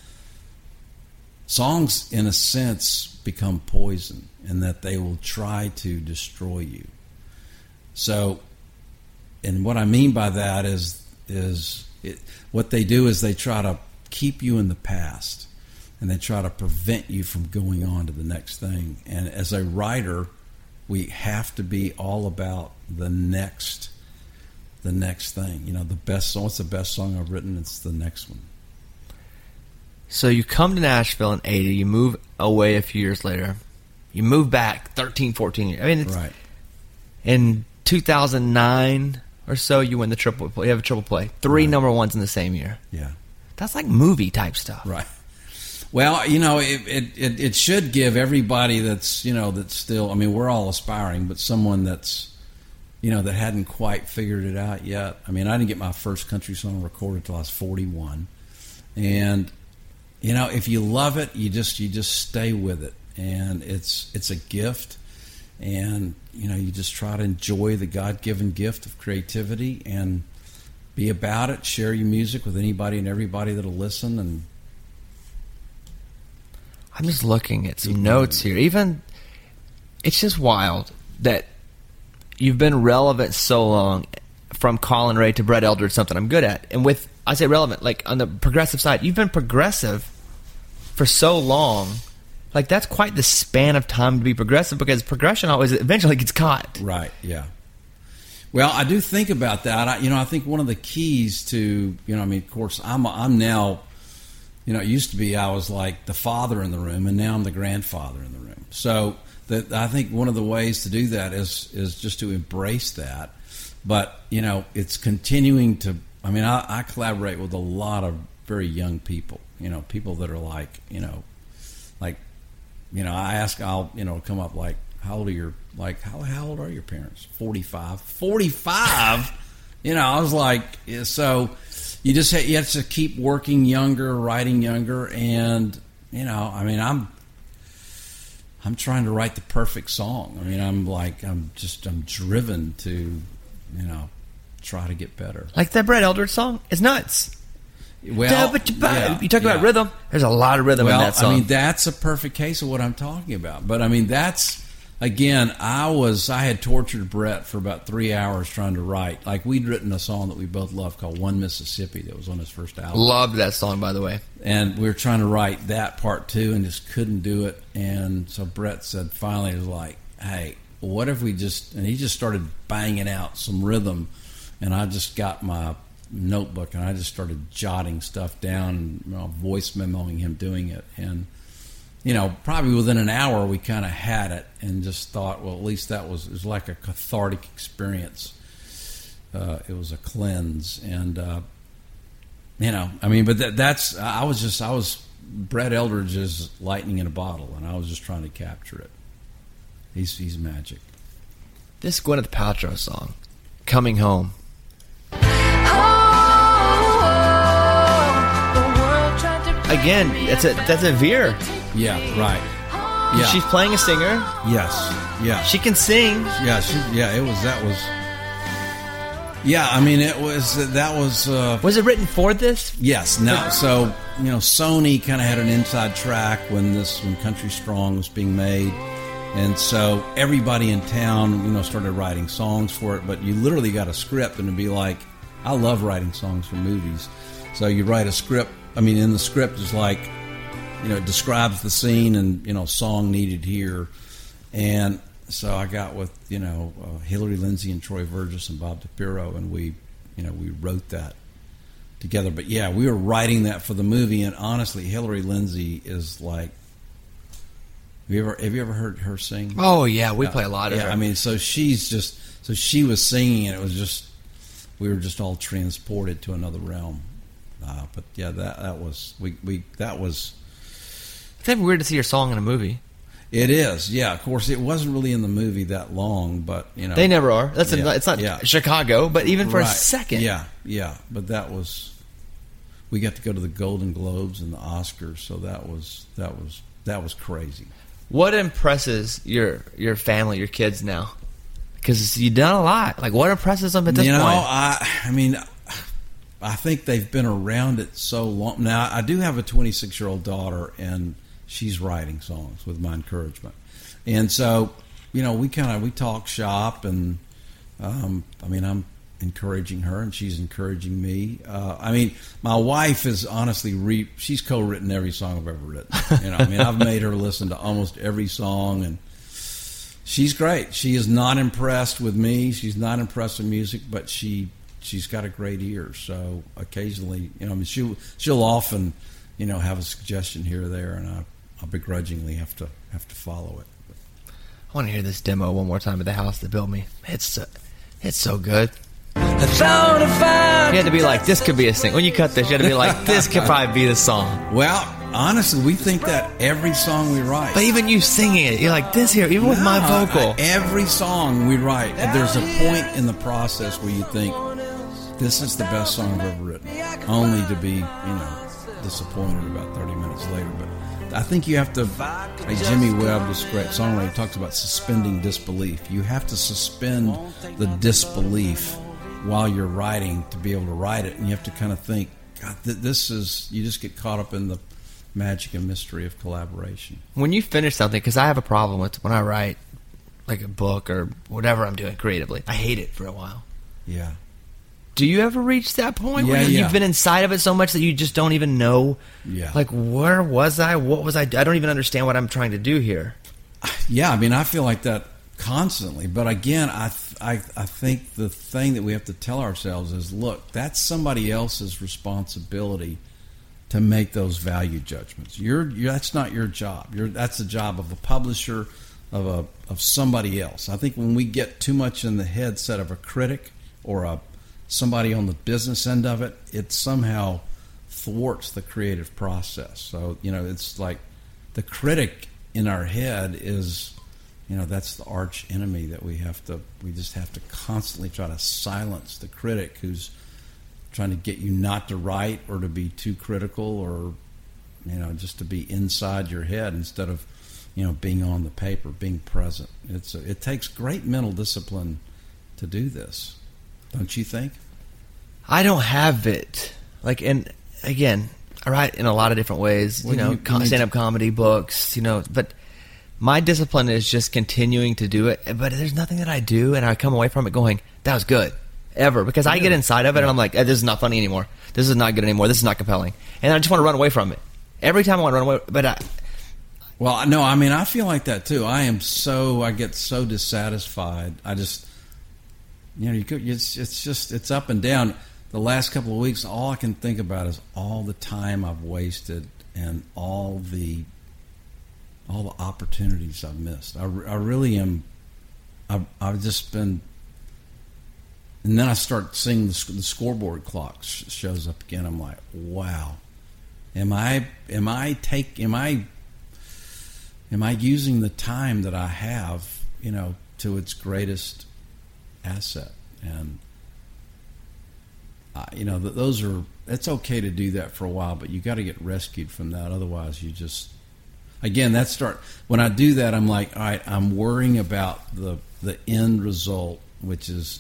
songs, in a sense, become poison, in that they will try to destroy you. So, and what I mean by that is what they do is they try to keep you in the past, and they try to prevent you from going on to the next thing. And as a writer, we have to be all about the next thing. The best song. What's the best song I've written? It's the next one. So you come to Nashville in 80, you move away a few years later, you move back 13, 14 years. I mean, it's right. In 2009 or so, you win the triple play. You have a triple play. 3 number ones in the same year. Yeah. That's like movie type stuff. Right. Well, it should give everybody that's, that's still, I mean, we're all aspiring, but someone that's, that hadn't quite figured it out yet. I mean, I didn't get my first country song recorded until I was 41. And if you love it, you just stay with it, and it's a gift, and you just try to enjoy the God-given gift of creativity and be about it. Share your music with anybody and everybody that'll listen. And I'm just looking at some notes here. Even it's just wild that you've been relevant so long, from Colin Ray to Brett Eldredge, something I'm good at, and I say relevant, like on the progressive side, you've been progressive for so long. Like, that's quite the span of time to be progressive, because progression always eventually gets caught. Right, yeah. Well, I do think about that. I think one of the keys to, of course, I'm now, it used to be I was like the father in the room, and now I'm the grandfather in the room. So I think one of the ways to do that is just to embrace that. But, it's continuing to, I collaborate with a lot of very young people, people that are like, I ask, I'll come up like, how old are your parents? 45. 45? I was like, so you have to keep working younger, writing younger, and, I'm trying to write the perfect song. I'm driven to, try to get better. Like that Brett Eldredge song is nuts. Well, you talk about rhythm. There's a lot of rhythm in that song. That's a perfect case of what I'm talking about. But that's Again, I had tortured Brett for about 3 hours trying to write. Like, we'd written a song that we both loved called One Mississippi that was on his first album. Loved that song, by the way. And we were trying to write that part too and just couldn't do it. And so Brett said, finally, he was like, hey, what if we just, and he just started banging out some rhythm. And I just got my notebook and I just started jotting stuff down and voice memoing him doing it. And probably within an hour we kind of had it and just thought, well, at least it was like a cathartic experience. It was a cleanse. And, but I was Brett Eldridge's lightning in a bottle, and I was just trying to capture it. He's magic. This Gwyneth Paltrow song, Coming Home. Again, that's a veer. Yeah, right. Yeah. She's playing a singer. Yes. Yeah. She can sing. Yeah. That was. Was it written for this? Yes. No. So Sony kind of had an inside track when Country Strong was being made, and so everybody in town, started writing songs for it. But you literally got a script, and it'd be like, I love writing songs for movies. So you write a script. In the script is like, it describes the scene and, song needed here. And so I got with, Hillary Lindsey and Troy Verges and Bob DePiro, and we wrote that together. But yeah, we were writing that for the movie, and honestly, Hillary Lindsey is like, have you ever heard her sing? Oh yeah, we play a lot of her. So she was singing, and it was just, we were just all transported to another realm. But yeah, that was. It's kind of weird to see your song in a movie. It is, yeah. Of course, it wasn't really in the movie that long, but they never are. It's not Chicago, but even for a second, yeah. But that was. We got to go to the Golden Globes and the Oscars, so that was crazy. What impresses your family, your kids now? Because you've done a lot. Like, what impresses them at this point? I think they've been around it so long. Now, I do have a 26-year-old daughter, and she's writing songs with my encouragement. And so, we talk shop, and I'm encouraging her, and she's encouraging me. My wife is honestly she's co-written every song I've ever written. I've made her listen to almost every song, and she's great. She is not impressed with me. She's not impressed with music, but she's got a great ear. So occasionally, she'll often, have a suggestion here or there, and I'll begrudgingly have to follow it. I want to hear this demo one more time at the house that built me. It's so good. I thought if you had to be like, this could be a single. When you cut this, you had to be like, this could probably be the song. Well, honestly, we think that every song we write. But even you singing it, you're like, this here, even with my vocal. Every song we write, there's a point in the process where you think, this is the best song I've ever written, only to be, disappointed about 30 minutes later. But I think you have to, like Jimmy Webb, this great songwriter, talks about suspending disbelief. You have to suspend the disbelief while you're writing to be able to write it, and you have to kind of think, God, this is, you just get caught up in the magic and mystery of collaboration. When you finish something, because I have a problem with when I write like a book or whatever I'm doing creatively, I hate it for a while. Yeah. Do you ever reach that point where you've been inside of it so much that you just don't even know, like, where was I? What was I? I don't even understand what I'm trying to do here. Yeah, I feel like that constantly. But again, I think the thing that we have to tell ourselves is, look, that's somebody else's responsibility to make those value judgments. That's not your job. That's the job of a publisher, of somebody else. I think when we get too much in the headset of a critic or somebody on the business end of it, it somehow thwarts the creative process. So, it's like the critic in our head is, that's the arch enemy that we just have to constantly try to silence the critic who's trying to get you not to write or to be too critical or, just to be inside your head instead of, being on the paper, being present. It takes great mental discipline to do this. Don't you think? I don't have it. And again, I write in a lot of different ways, stand-up comedy, books, but My discipline is just continuing to do it, but there's nothing that I do and I come away from it going, that was good, ever. Because I get inside of it and I'm like, this is not funny anymore. This is not good anymore. This is not compelling. And I just want to run away from it. Every time I want to run away, but Well, no, I mean, I feel like that too. I get so dissatisfied. I just, it's up and down. The last couple of weeks, all I can think about is all the time I've wasted and all the opportunities I've missed. I really am. I've just been, and then I start seeing the scoreboard clock shows up again. I'm like, wow, am I using the time that I have, to its greatest asset? And it's okay to do that for a while, but you got to get rescued from that. Otherwise, you just, again, when I do that, I'm like, all right, I'm worrying about the end result, which is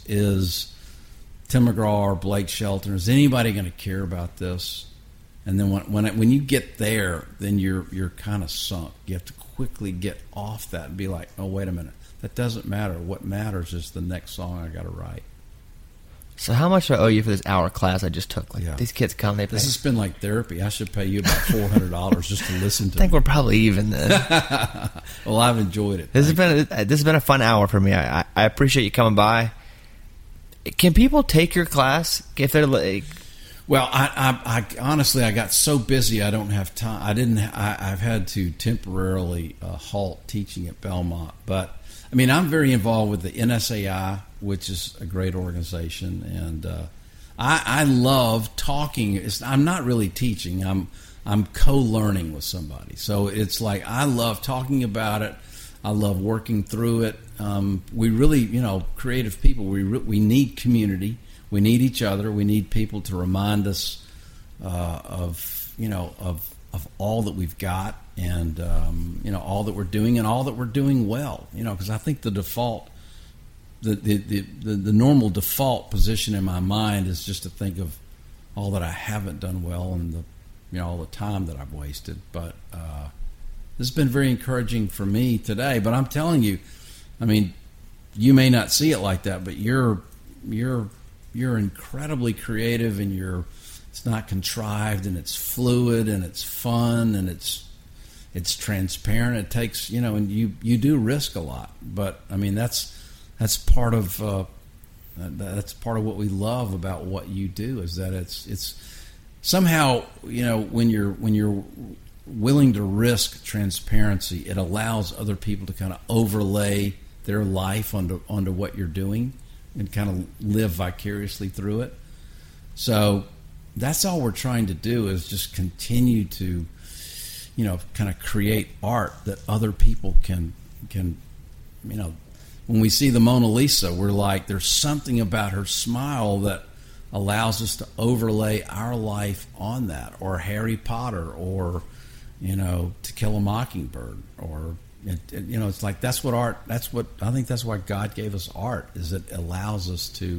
Tim McGraw or Blake Shelton. Is anybody going to care about this? And then when you get there, then you're kind of sunk. You have to quickly get off that and be like, oh, wait a minute, that doesn't matter. What matters is the next song I got to write. So how much do I owe you for this hour class I just took? These kids come, they play. This has been like therapy. I should pay you about $400 just to listen to I think me. we're probably even then. Well, I've enjoyed it. This has been a fun hour for me. I appreciate you coming by. Can people take your class if they're like? Well, I honestly, I got so busy I don't have time. I've had to temporarily halt teaching at Belmont. But, I mean, I'm very involved with the NSAI, which is a great organization. And I love talking. I'm not really teaching. I'm co-learning with somebody. So it's like I love talking about it. I love working through it. We really, creative people, we need community. We need each other. We need people to remind us of all that we've got and all that we're doing and all that we're doing well. Because I think the default, the normal default position in my mind is just to think of all that I haven't done well and all the time that I've wasted. But this has been very encouraging for me today. But I'm telling you, I mean, you may not see it like that, but you're incredibly creative, and it's not contrived, and it's fluid, and it's fun, and it's transparent. It takes, and you do risk a lot, but I mean that's part of what we love about what you do, is that it's somehow, when you're willing to risk transparency, it allows other people to kind of overlay their life onto what you're doing and kind of live vicariously through it. So that's all we're trying to do, is just continue to, kind of create art that other people can, when we see the Mona Lisa, we're like, there's something about her smile that allows us to overlay our life on that, or Harry Potter, or, To Kill a Mockingbird, or, it's like I think that's why God gave us art, is it allows us to,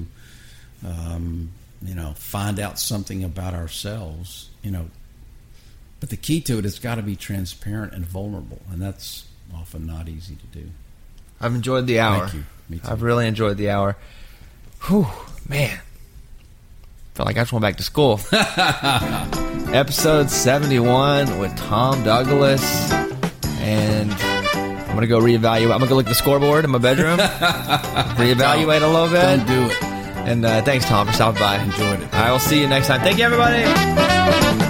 find out something about ourselves, but the key to it has got to be transparent and vulnerable, and that's often not easy to do. I've enjoyed the hour. Thank you. Me too. I've really enjoyed the hour. Whew, man. Felt like I just went back to school. Episode 71 with Tom Douglas, and I'm going to go reevaluate. I'm going to go look at the scoreboard in my bedroom, reevaluate a little bit. Don't do it. And thanks, Tom, for stopping by. Enjoyed it. I will see you next time. Thank you, everybody.